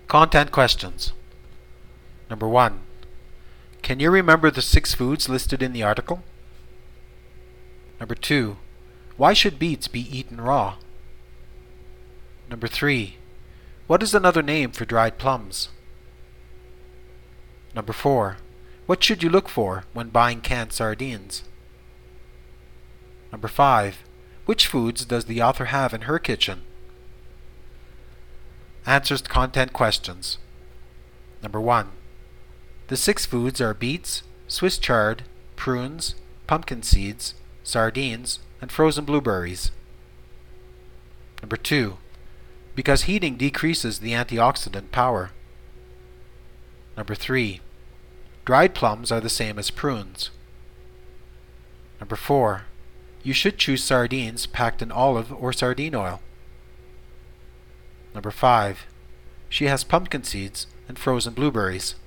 Content questions. Number 1. Can you remember the 6 foods listed in the article? Number 2. Why should beets be eaten raw? Number 3. What is another name for dried plums? Number 4. What should you look for when buying canned sardines? Number 5. Which foods does the author have in her kitchen? Answers to content questions. Number 1. The 6 foods are beets, Swiss chard, prunes, pumpkin seeds, sardines, and frozen blueberries. Number 2. Because heating decreases the antioxidant power. Number 3. Dried plums are the same as prunes. Number 4. You should choose sardines packed in olive or sardine oil. Number 5. She has pumpkin seeds and frozen blueberries.